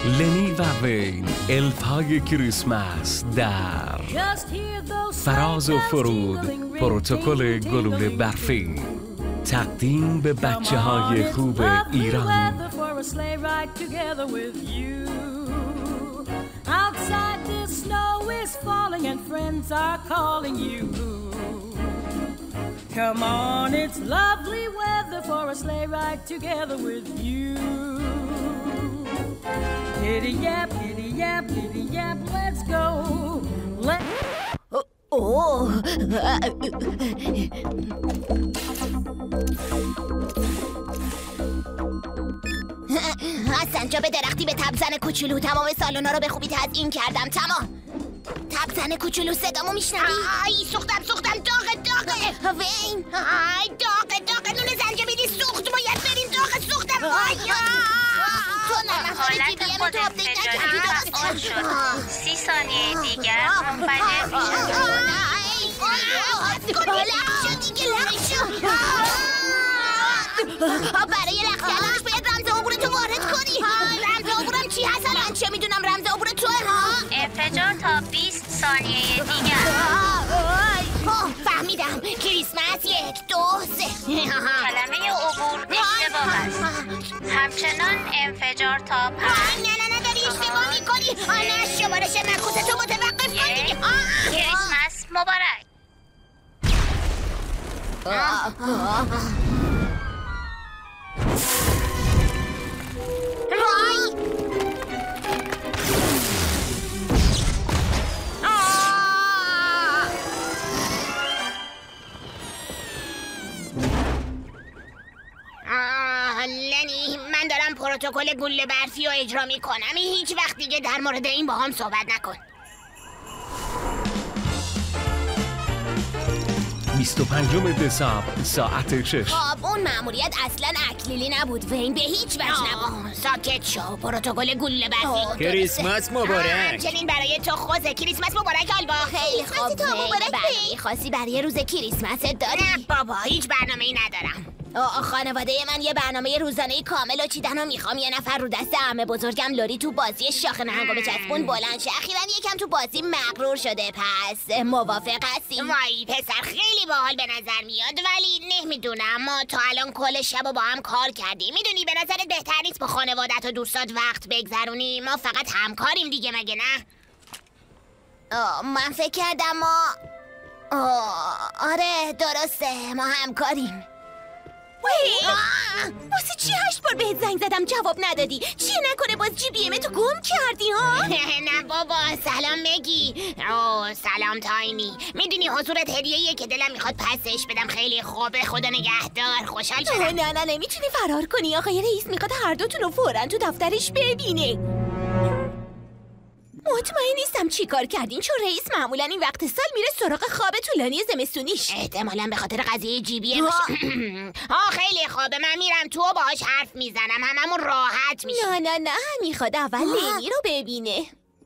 لنی و وین، الفهای کریسمس در فراز و فرود، پروتکل گلوله برفی. تقدیم به بچه های خوب ایران. Outside the snow is falling and friends are calling you. Come on, it's lovely weather for a sleigh ride together with you. Giddy yap, let's go. از سنجاب درختی به تبزن کوچولو تمام سالونا رو به خوبی تزیین کردم. تمام. تبزن کوچولو صدامو میشنوی؟ آی سوختم داغه وین. آی داغه نون زنجبیلی سوخت. باید بریم داغ سوختم. آی تو نمهار جیبیه رو تو آپدیت نکردی درست شد. 30 ثانیه دیگر منفجر میشه. برای رخت کردنش باید رمز عبور تو وارد کنی. رمز عبورم چی هست؟ من چه میدونم رمز عبور توه. انفجار تا 20 ثانیه دیگر. فهمیدم. کریسمس 1 2 3. کلمه عبور اشتباه است. همچنان انفجار تا 5. نه داری اشتباه میکنی. نه شمارش معکوس تو متوقف کن دیگه. کریسمس مبارک. لنی من دارم پروتکل گلوله برفی رو اجرا میکنم. هیچ وقت دیگه در مورد این با هم صحبت نکن. 25 دسامبر ساعت 6. خب اون مأموریت اصلا اکلیلی نبود وین. به هیچ وجه نبود. ساکت شو. پروتکل گلوله برفی. کریسمس مبارک. همچنین برای تو خوزه. کریسمس مبارک آلبا. خیلی خوب. تو مبارک وین. خاصی برای روز کریسمس داری؟ نه بابا هیچ برنامه‌ای ندارم. خانواده من یه برنامه روزانه کامل و چیدن و میخوام یه نفر رو دست عمه بزرگم لوری تو بازی شاخ نهنگو بچسبون بلند شه. اخیراً یکم تو بازی مغرور شده. پس موافق هستی؟ وای پسر خیلی باحال به نظر میاد ولی نمیدونم. ما تا الان کل شب با هم کار کردیم. میدونی به نظرت بهتر نیست با خانوادت و دوستات وقت بگذرونی؟ ما فقط همکاریم دیگه مگه نه؟ من فکر کردم ما آره درسته ما همکاریم. واسه چی 8 بار بهت زنگ زدم جواب ندادی؟ چی نکنه باز جی بی ام تو گم کردی ها؟ نه بابا سلام مگی. سلام تاینی. میدونی حضورت هدیه‌ایه که دلم میخواد پسش بدم. خیلی خوبه. خدا نگهدار. خوشحال شدم. نه نمیتونی فرار کنی. آقای رئیس میخواد هر دوتون رو فوراً تو دفترش ببینه. مطمئن نیستم چی کار کردین چون رئیس معمولا این وقت سال میره سراغ خواب طولانی زمستونیش. احتمالاً به خاطر قضیه جیبیه خیلی خوبه. من میرم تو باهاش حرف میزنم. هممون راحت میشه. نه میخواد اول لنی رو ببینه.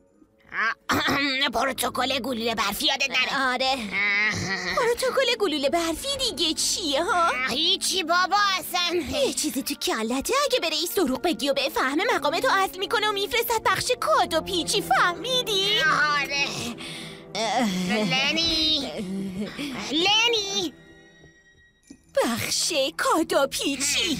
پروتکل گلوله برفی یادت نره؟ آره. پروتکل گلوله برفی دیگه چیه ها؟ هیچی بابا اصلا. یه چیزی تو کلته اگه به رئیس دروغ بگی و بفهمه مقامتو اصل میکنه و میفرستد بخش کادو پیچی. فهمیدی؟ آره. لنی بخش کادو پیچی.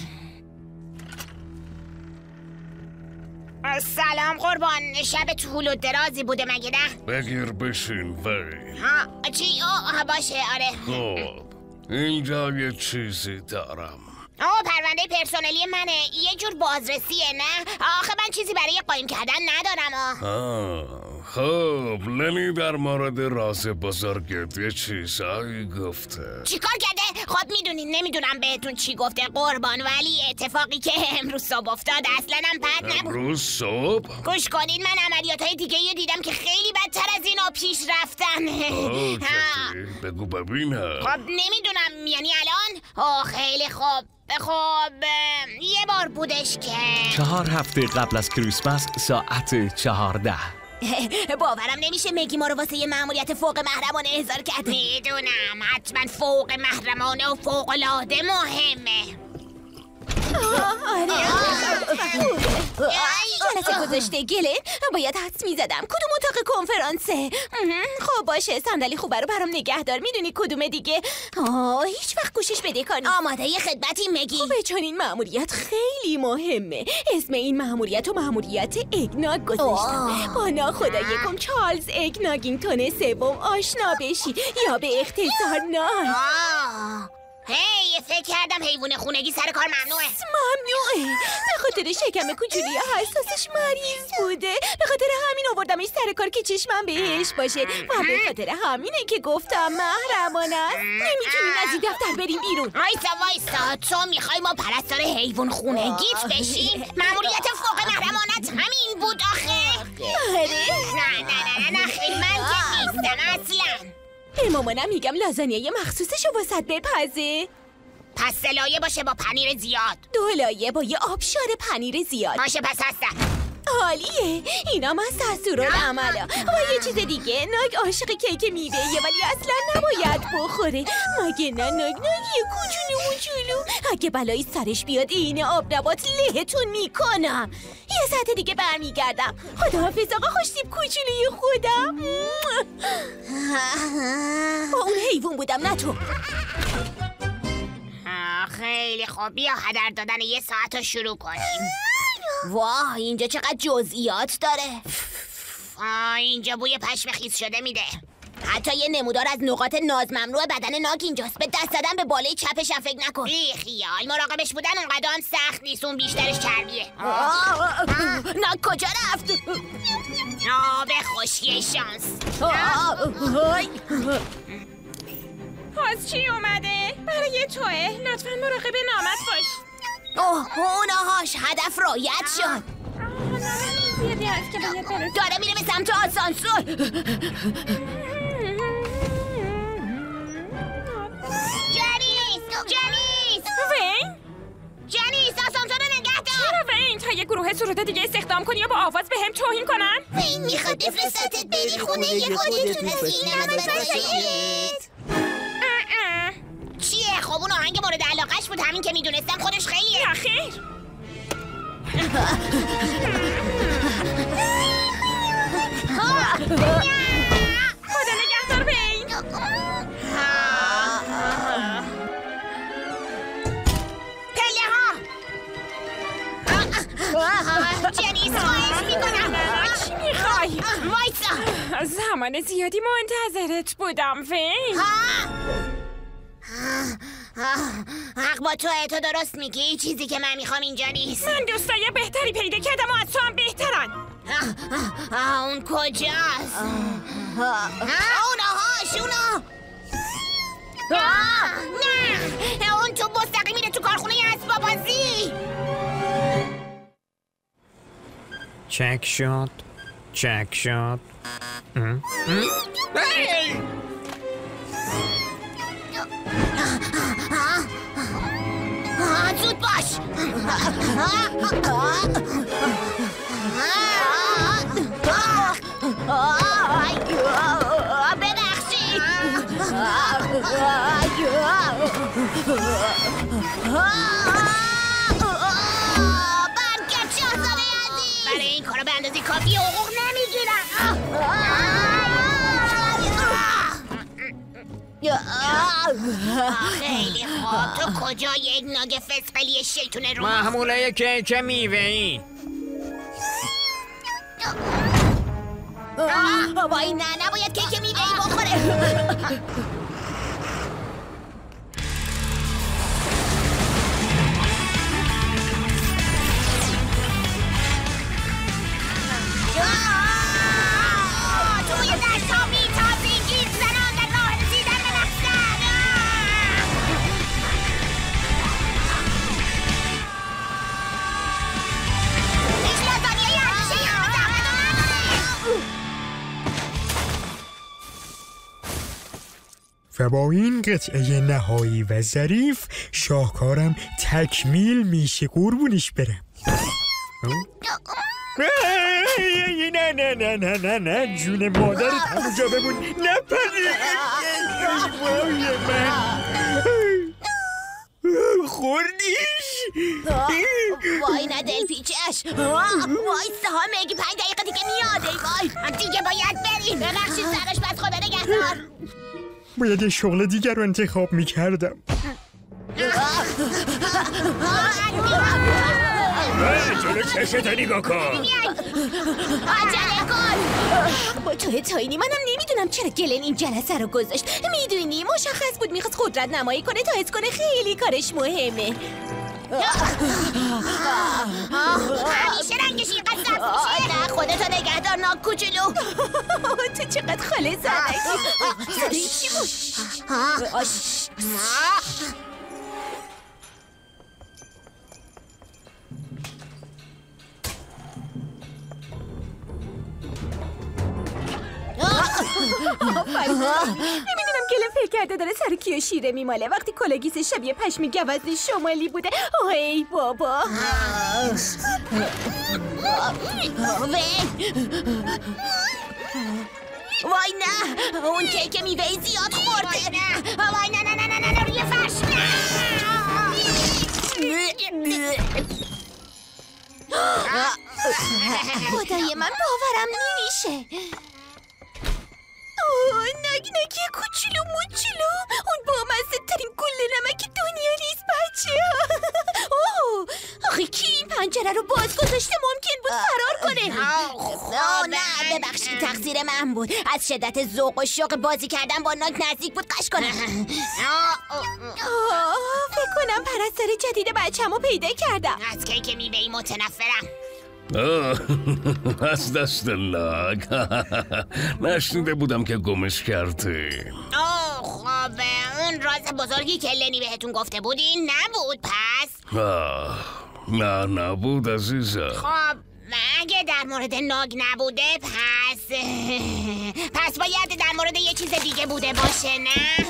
سلام قربان. شب طول و درازی بوده مگه نه؟ بگیر بشین وی. چی؟ باشه آره. خب اینجا یه چیزی دارم. پرونده پرسنلی منه. یه جور بازرسیه نه؟ آخه من چیزی برای قایم کردن ندارم. خب لنی در مورد راز بزرگت یه چیزایی گفته. چی کار کرده؟ خب میدونین نمیدونم بهتون چی گفته قربان ولی اتفاقی که امروز صبح افتاد اصلا هم بد نبود. امروز صبح؟ گوش کنین من عملیاتهای دیگه یه دیدم که خیلی بدتر از اینا پیش رفتن. بگو ببینم. خب نمیدونم یعنی الان؟ خیلی خوب. خب یه بار بودش که 4 هفته قبل از کریسمس ساعت 14. باورم نمیشه مگی ما رو واسه یه مأموریت فوق محرمانه احضار کرد. میدونم حتما فوق محرمانه و فوق العاده مهمه. جلسه گذاشته گلن باید حدس میزدم کدوم اتاق کنفرانسه. خب باشه صندلی خوبه رو برام نگهدار. میدونی کدومه دیگه؟ هیچ وقت گوشش بده کنی. آماده یه خدمتی مگی؟ خب چون این مأموریت خیلی مهمه. اسم این مأموریت و مأموریت اگناگ گذاشتم. با ناخدایکم چارلز اگناگینگتون سوم آشنا بشی یا به اختصار نار. هی فکر کردم حیوان خونگی سر کار ممنوعه. ممنوعه. به خاطر شکم کوچولی حساسش مریض بوده. به خاطر همین آوردمش سر کار که چشمم بهش باشه و به خاطر همینه که گفتم محرمانه است. نمیتونیم از این دفتر بریم بیرون. وایسا تو میخوای ما پرستار حیوان خونگیت بشی؟ مأموریت فوق محرمانت همین بود آخه. نه خیلی من که نیستم اصلا. به مامانم میگم لازانیه مخصوصشو واسط بپزه. پس 3 لایه باشه با پنیر زیاد. 2 لایه با یه آبشار پنیر زیاد. باشه پس هستم. عالیه. اینا من دستورالعمله. و یه چیز دیگه ناگ عاشق کیک میوه‌ایه ولی اصلا نباید بخوره. مگه نه ناگ یه کوچولو اگه بلایی سرش بیاد این آب نبات لهتون میکنم. یه ساعت دیگه برمیگردم. خداحافظ آقا خوشتیپ کوچولوی خودم. با اون حیوان بودم نه تو. خیلی خوب بیا هدر دادن یه ساعت رو شروع کنیم. واه اینجا چقدر جزئیات داره. اینجا بوی پشم خیس شده میده. حتی یه نمودار از نقاط ناز ممنوع بدن ناگ اینجاست. به دست زدن به بالای چپش هم فکر نکن. خیال مراقبش بودن اونقدر هم سخت نیست. اون بیشترش چربیه. ناگ کجا رفت؟ به خوشی شانس. باز چی اومده؟ برای توه. لطفاً مراقب نامت باش. اونهاش هدف رایت شد. زیادی هست که باید برسیم. داره میره به سمت آسانسور. جنیس آسانسور نگه دار. چرا وین تا یه گروه سروده دیگه استخدام کنی یا با آواز به هم توهین کنن؟ وین میخواد بفرستت بری خونه یه خودتون چیه؟ خب اون آهنگ مورد علاقش بود. همین که میدونستم خودش خیلیه. خیر خدا نگهدار وین. پله ها. جنیس خواهش میکنم. چی میخوای؟ وایسا. زمان زیادی منتظرت بودم وین. حق با تو درست میگی. چیزی که من میخوام اینجا نیست. من دوستای بهتری پیدا کردم و از تو هم بهترن. اون کجاست؟ اونهاش نه اون تو مستقیم میره تو کارخونه اسباب بازی. چک شد. زود باش. ببخشید. برگرد شاهزاده عزیز. برای این کارا به اندازه کافی حقوق نمیگیرم. خیلی خوب. تو کجا یک ناگ فسقلی شیطون رو؟ محموله کیک میوه‌ای. وای نه نباید کیک میوه‌ای بخوره. توی دشتا میتازی زنان در راه رسیدن به مقصد. هیچ لازانیه ارزشی همه زحمت رو نداره. و با این قطعه نهایی و ظریف شاهکارم تکمیل میشه. قربونش برم. نه جون مادرت همونجا بمون. نپری. وای من خوردیش. وای نه دل پیچش. وای سهامگی 5 دقیقه دیگه میاد. ای وای دیگه باید بریم. ببخشید سرش بس خدا نگهدار. باید یه شغل دیگر رو انتخاب میکردم. جلو چشتو نگاه کن. عجله کن. با تو تاینی منم نمیدونم چرا گلن این جلسه رو گذاشت. میدونی مشخص بود میخواست قدرت نمایی کنه تا حس کنه خیلی کارش مهمه. همیشه رنگش اینقدر سبز میشه. نه خودتو نگهدار ناک کوچولو. تو چقدر خاله زنکی. چی بود؟ نمیدونم گلم فکر کرده داره سر کیو شیره میماله وقتی کلاگیس شبیه پشمی گوزن شمالی بوده. ای بابا. وای نه اون کیک میوه‌ای زیاد خورده. وای نه نه نه نه نه روی فرش. خدای من باورم نمیشه. نگنگی کوچولو موچولو اون بامزه ترین گل نمک دنیا نیست بچه. آخه کی این پنجره رو باز گذاشته ممکن بود فرار کنه. نه ببخشید تقصیر من بود. از شدت ذوق و شوق بازی کردن با ناک نزدیک بود قش کنم. فکر کنم پرستار جدید بچه‌مو پیدا کردم. از کیک میوه‌ای متنفرم. از دست ناک. نشنیده بودم که گمش کردی. خوبه اون راز بزرگی که لنی بهتون گفته بود این نبود پس؟ نه نبود عزیزم. خب اگه در مورد ناگ نبوده پس باید در مورد یه چیز دیگه بوده باشه نه؟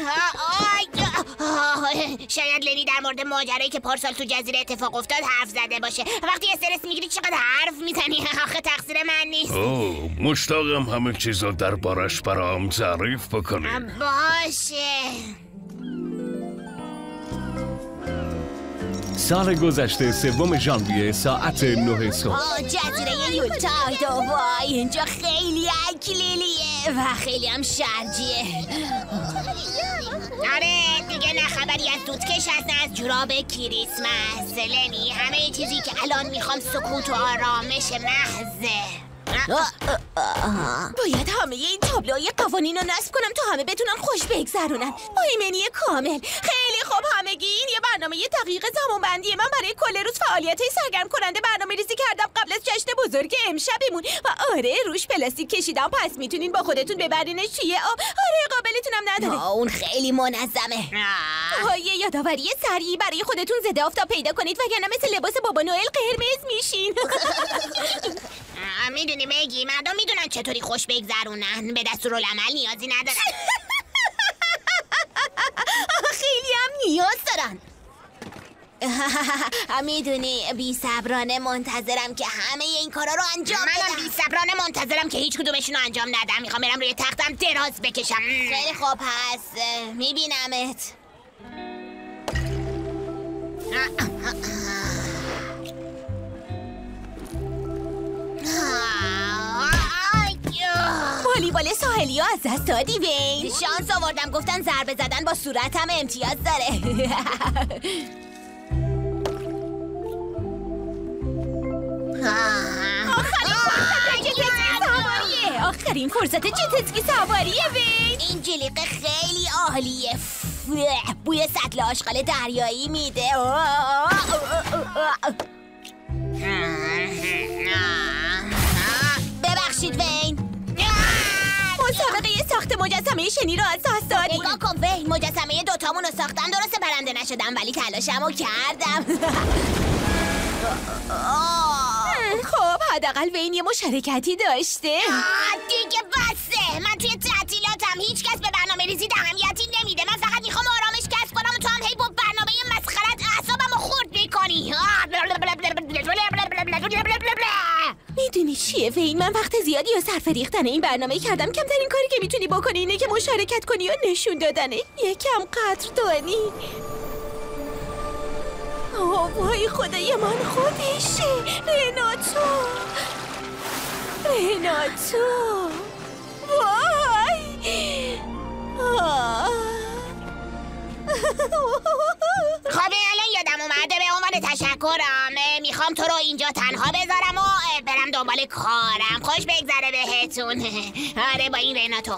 شاید لنی در مورد ماجرایی که پارسال تو جزیره اتفاق افتاد حرف زده باشه. وقتی استرس میگیری چقدر حرف میزنی. آخه تقصیر من نیست. مشتاقم همه چیزا دربارش برام تعریف بکنی. باشه. سال گذشته 3 ژانویه ساعت 9 صبح. جزیره یولتاید. وای اینجا خیلی اکلیلیه و خیلی هم شرجیه. آره دیگه نه خبری از دودکش هست نه از جوراب کریسمس. لنی همه چیزی که الان میخوام سکوت و آرامش محضه. باید همه این تابلوهای قوانین رو نصب کنم تا همه بتونن خوش بگذرونن با ایمنی کامل. خیلی خوب همگی این یه برنامه دقیق زمانبندی من برای کل روز فعالیت‌های سرگرم کننده برنامه ریزی کردم قبل از جشن بزرگ امشبمون و آره روش پلاستیک کشیدم پس میتونین با خودتون ببرینش توی آب. آره قابلتونم نداره. اون خیلی منظمه. یه یادآوری سریع برای خودتون ضد آفتاب پیدا کنید وگرنه مثل لباس بابا نوئل قرمز میشین. میدونی مگی مردم میدونن چطوری خوش بگذرونن. به دستورالعمل نیازی ندارن. خیلی هم نیاز دارن. میدونی بی صبرانه منتظرم که همه این کارا رو انجام بدم. منم بی صبرانه منتظرم که هیچ کدومشون رو انجام ندم. میخوام برم روی تختم دراز بکشم. خیلی خوب هست میبینمت. والیبال ساحلی ها از دست دادی وین. شانس آوردم گفتن ضربه زدن با صورتم امتیاز داره. آخرین فرصت جت سواریه وین. این جلیقه خیلی عالیه. بوی سطل آشغال دریایی میده. ببخشید وین. مسابقه ساخت مجسمه شنی رو از دست دادیم. نگاه کن وین مجسمه دوتامون رو ساختم. درسته برنده نشدم ولی تلاشمو کردم. خب حداقل وین یه مشارکتی داشته. دیگه بسه. من توی تعطیلاتم هیچ کس به برنامه ریزی اهمیتی نمیده. من فقط میخوام آرامش کسب کنم و تو هم هی با برنامه مسخرت اعصابمو خورد میکنی. میدونی چیه وین من وقت زیادی یا صرف ریختن این برنامه کردم. کمترین کاری که میتونی بکنی اینه که مشارکت کنی و نشون دادنه. یکم قدردانی. وای خدای من خودشه. رناتو وای. خب الان یادم اومده به عنوان تشکرم میخوام تو رو اینجا تنها بذارم و برم دنبال کارم. خوش بگذره بهتون. آره با این رناتو.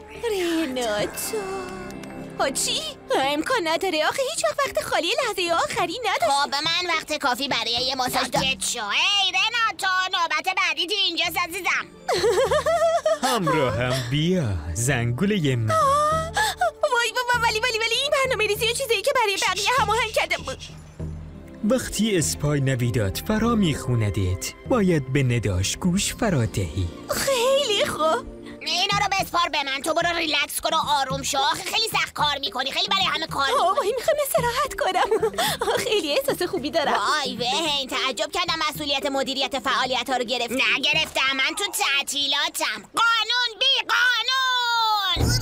چی؟ امکان نداره آخه هیچ وقت خالی لحظه آخری نداشت. خب من وقت کافی برای یه ماساژ دارم. ای رناتو نوبت بعدی تو اینجاست عزیزم. همراهم بیا زنگوله من. وای ولی این برنامه ریزی و چیزایی که برای بقیه هماهنگ کرده بود. وقتی اسپای نویداد فرا میخوندت باید به نداش گوش فرا دهی. خیلی خوب. اینا رو بسپار به من. تو برو ریلکس کن و آروم شو. خیلی سخت کار میکنی. خیلی برای همه کار میکنی. وای میخوام استراحت کنم. خیلی احساس خوبی دارم. وای وین تعجب کردم مسئولیت مدیریت فعالیت ها رو گرفت. نگرفتم من تو تعطیلاتم. قانون بی قانون.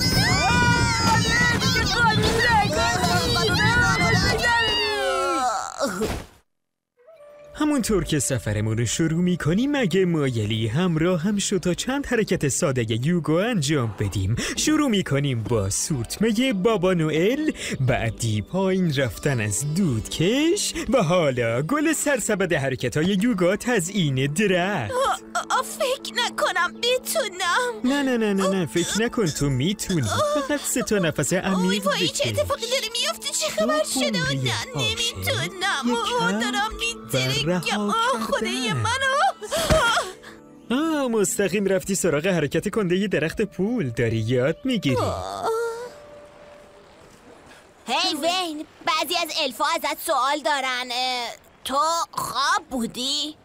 همونطور که سفرمون رو شروع میکنیم مگه مایلی همراه هم شو تا چند حرکت ساده یوگا انجام بدیم. شروع میکنیم با سورتمه بابا نوئل، بعدی پایین رفتن از دودکش و حالا گل سرسبد حرکت های یوگا تزیین درخت. فکر نکنم بتونم. نه فکر نکن تو میتونی. فقط 3 نفس عمیق وای چه اتفاقی داره میفته؟ چه خبر شده؟ نه نمیتونم. دارم میترکم. خدای منو. مستقیم رفتی سراغ حرکت کنده ی درخت پول. داری یاد میگیری. هی وین بعضی از الفا ازت سوال دارن. تو خواب بودی؟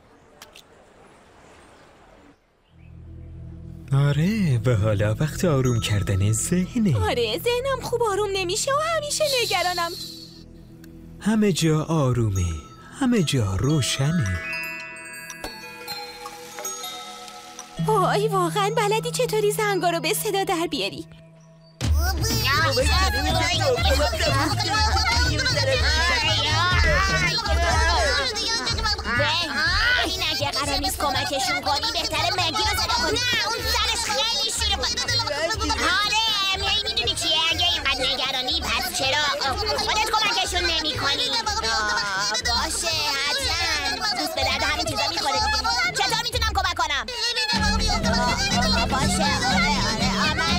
آره و حالا وقت آروم کردن ذهنه. آره ذهنم خوب آروم نمیشه و همیشه نگرانم. همه جا آرومه، همه جا روشنه. وای واقعا بلدی چطوری زنگا رو به صدا در بیاری. این اگه قرار نیست کمکشون کنی بهتره مگی رو صدا کنی. نه اون سرش خیلی شیره. آره میدونی چیه؟ اگه اینقدر نگرانی پس چرا خودت کمکشون نمی کنی؟ باشه حتما دوست به درد همین چیزا میخوره دیگه. چطور میتونم کمک کنم؟ باشه آره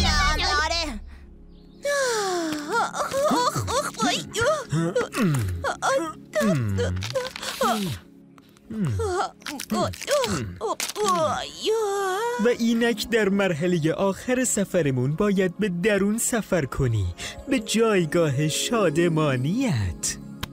و اینک در مرحله آخر سفرمون باید به درون سفر کنی، به جایگاه شادمانیت.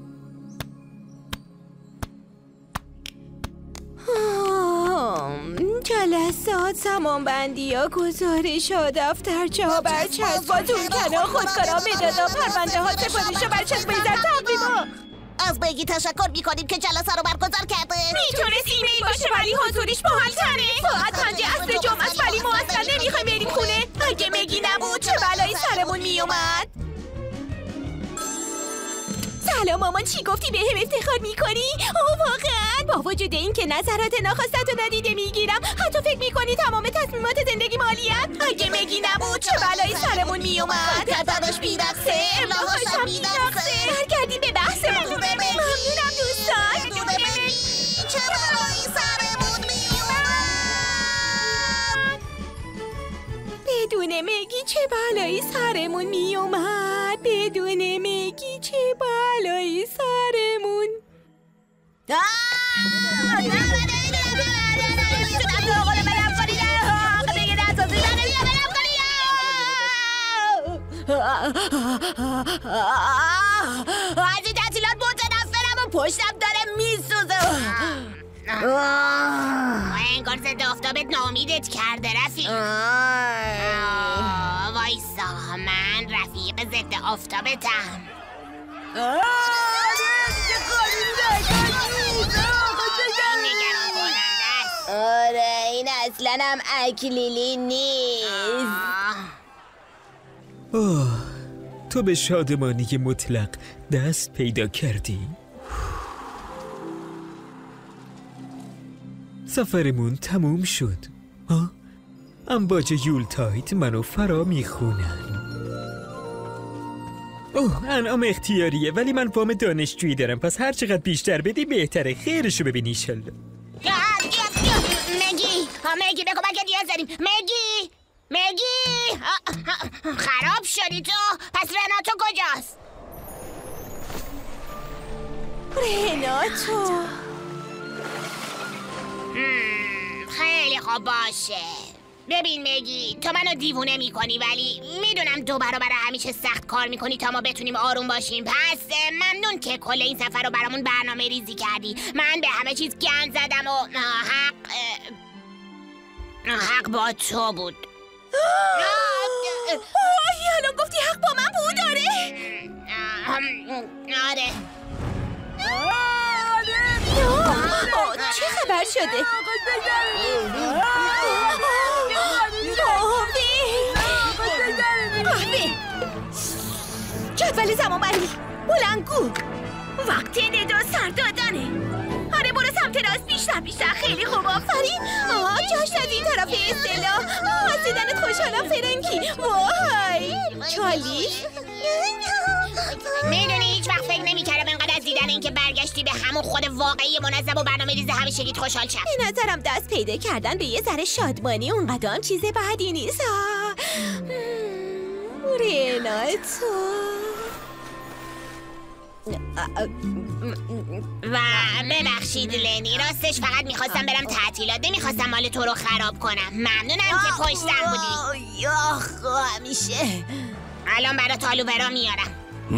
جلسات، زمانبندی ها، گزارش ها، دفترچه ها، برچسب ها، دورکنه ها، خودکارا، مداد ها، پرونده ها، سفارش ها، برچسب بیزر تقویم ها. از بگی تشکر میکنیم که جلسه رو برگزار کرده. میتونست ایمیل باشه ولی حضوریش باحال‌تره. ساعت 5 عصر جمعه است ولی ما اصلا نمیخوایم بریم خونه. اگه مگی نبود چه بلایی سرمون میومد. سلام مامان، چی گفتی؟ به هم افتخار میکنی؟ واقعا با وجود این که نظرات ناخواستت رو ندیده میگیرم حتی فکر میکنی تمام تصمیمات زندگی مالیت؟ اگه مگی نبود چه بلایی سرمون میومد. کتبش بی‌نقصه، املاهاش هم بی‌نقصه. برگردیم به بحثمون. ممنونم دوستان. چه بلایی سرمون میومد. بدون مگی چه بلایی سرمون میومد. بدون مگی چه بلایی سرمون. از این تعطیلات متنفرم و پشتم داره میسوزه. انگار ضد آفتابت ناامیدت کرده رفیق. وایسا من رفیق ضد آفتابتم. آره این اصلا هم اکلیلی نیست. تو به شادمانی مطلق دست پیدا کردی. سفرمون تموم شد. امواج یولتاید منو فرا میخونن. انعام اختیاریه، ولی من وام دانشجویی دارم، پس هر چقدر بیشتر بدی بهتره. خیرشو ببینی ایشالله. مگی به کمکت نیاز داریم. مگی خراب شدی تو. پس رناتو کجاست؟ رناتو خیلی خوب باشه. ببین مگی، تو منو دیوونه میکنی، ولی میدونم دو برابر همیشه سخت کار میکنی تا ما بتونیم آروم باشیم. پس ممنون که کل این سفر رو برامون برنامه ریزی کردی. من به همه چیز گند زدم و حق با تو بود. الان گفتی حق با من بود؟ آره. چه خبر شده؟ قهوه جدول زمان بری بلندگو وقت ندا سر دادنه. آره برو سمت راست، بیشتر. خیلی خوب، آفرین. جاش از این طرف استلا. از دیدنت خوشحالم فرانکی. وای چالی، میدونی هیچ وقت فکر نمی‌کردم انقدر از دیدن اینکه برگشتی به همون خود واقعی منظم و برنامه‌ریز همیشگیت خوشحال شم. به نظرم دست پیدا کردن به یه ذره شادمانی اونقدر هم چیز بدی نیست. رناتو و ببخشید لنی، راستش فقط میخواستم برم تعطیلات، نمیخواستم مال تو رو خراب کنم. ممنونم که پشتم بودی. همیشه. الان برات آلوورا میارم.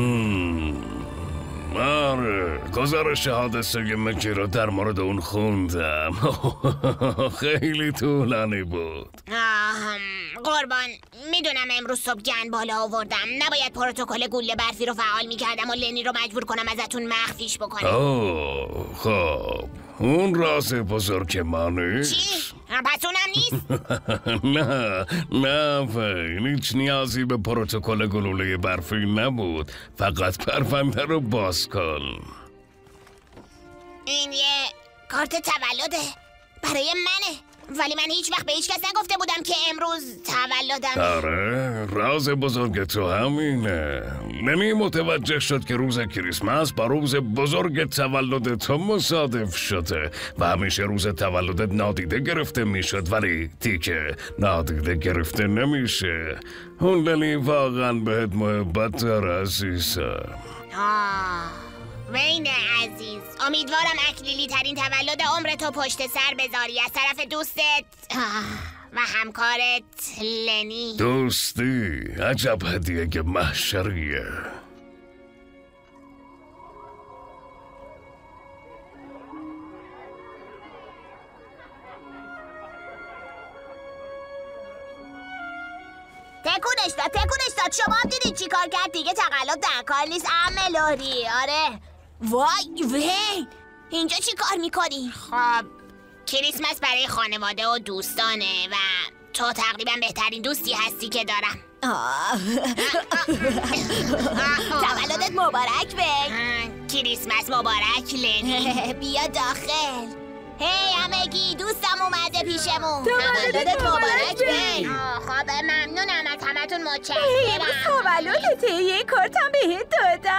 آره، گزارش حادثه مکی رو در مورد اون خوندم. خیلی طولانی بود. قربان، میدونم امروز صبح گند بالا آوردم. نباید پروتکل گوله برفی رو فعال میکردم و لنی رو مجبور کنم ازتون مخفیش بکنم. خب اون راز بزرگ ما نیست؟ چی؟ پس اونم نیست؟ نه فین، هیچ نیازی به پروتکل گلوله برفی نبود. فقط پرونده رو باز کن. این یه کارت تولده برای منه، ولی من هیچ وقت به هیچ کس نگفته بودم که امروز تولدم. آره، راز بزرگ تو همینه. لنی متوجه شد که روز کریسمس با روز بزرگ تولد تو مصادف شده و همیشه روز تولدت نادیده گرفته میشد، ولی دیگه نادیده گرفته نمیشه. اون لنی واقعا بهت محبت داره عزیزم. وین عزیز، امیدوارم اکلیلی ترین تولد عمرتو پشت سر بذاری از طرف دوستت و همکارت لنی. دوستی عجب هدیه که محشریه. تکونش داد. شما هم دیدید چی کار کرد؟ دیگه تقلب در کار نیست. لوری. آره. وای اینجا چی کار میکنی؟ خب کریسمس برای خانواده و دوستانه و تو تقریبا بهترین دوستی هستی که دارم. تولدت مبارک وین. کریسمس مبارک لنی. بیا داخل. هی همگی، دوستم اومده پیشمون. تولدت مبارک وین. خب ممنونم از همتون، متشکرم. امروز تولدته، یه کارتم بهت دادم.